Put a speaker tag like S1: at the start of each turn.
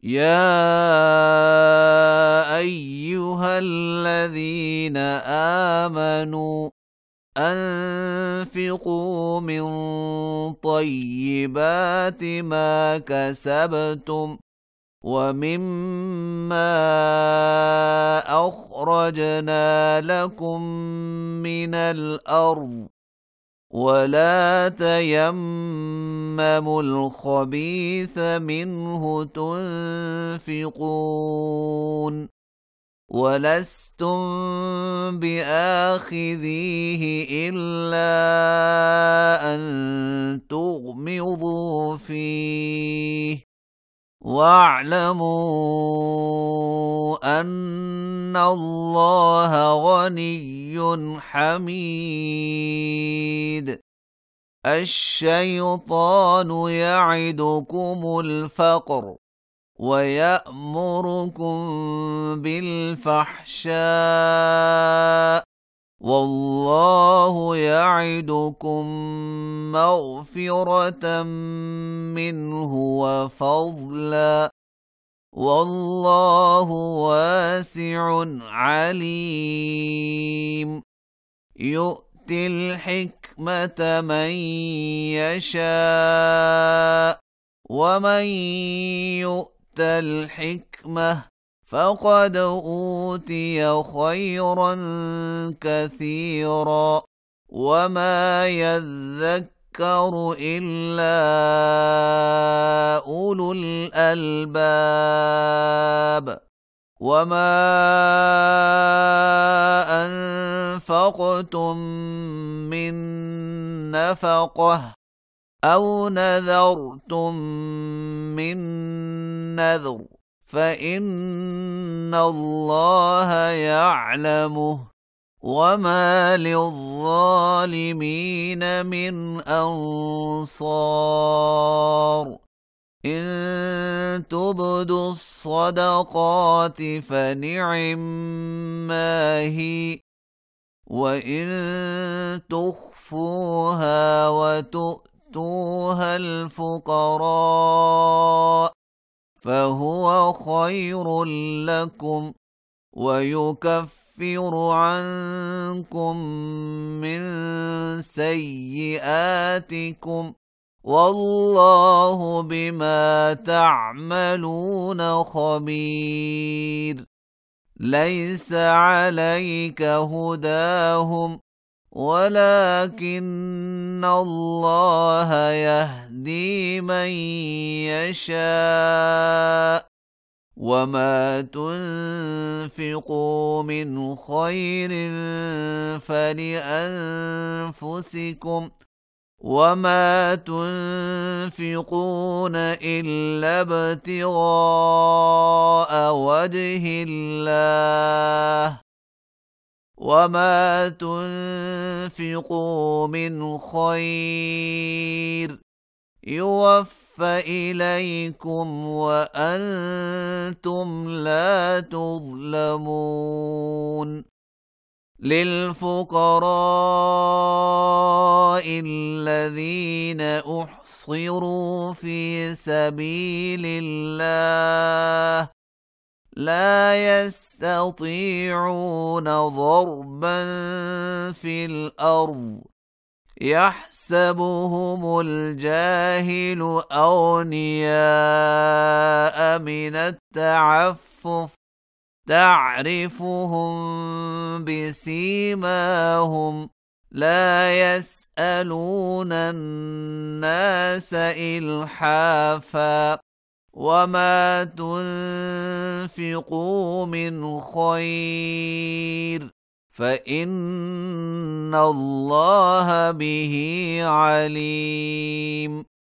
S1: يا أيها الذين آمنوا أنفقوا من طيبات ما كسبتم ومما أخرجنا لكم من الأرض ولا تيمموا الخبيث منه تنفقون ولستم بآخذيه إلا أن تغمضوا فيه واعلموا أن الله غني حميد الشيطان يعدكم الفقر ويأمركم بالفحشاء والله يعدكم مغفرة منه وفضلا والله واسع عليم يؤتي الحكمة من يشاء ومن يؤت الحكمة فقد أوتي خيرا كثيرا وما يذكر إلا أولو الألباب وما أنفقتم من نفقة أو نذرتم من نذر فإن الله يعلمه وما للظالمين من أنصار إن تبدوا الصدقات فنعما هي وإن تخفوها وتؤتوها الفقراء فهو خير لكم ويكفر عنكم من سيئاتكم والله بما تعملون خبير ليس عليك هداهم ولكن الله يهدي من يشاء وما تنفقوا من خير فلأنفسكم وما تنفقون إلا ابتغاء وجه الله وما تنفقوا من خير يوفى إليكم وأنتم لا تظلمون للفقراء الذين أحصروا في سبيل الله لا يستطيعون ضربا في الأرض يحسبهم الجاهل أغنياء من التعفف تعرفهم بسيماهم لا يسألون الناس إلحافا وما تنفقوا من خير فإن الله به عليم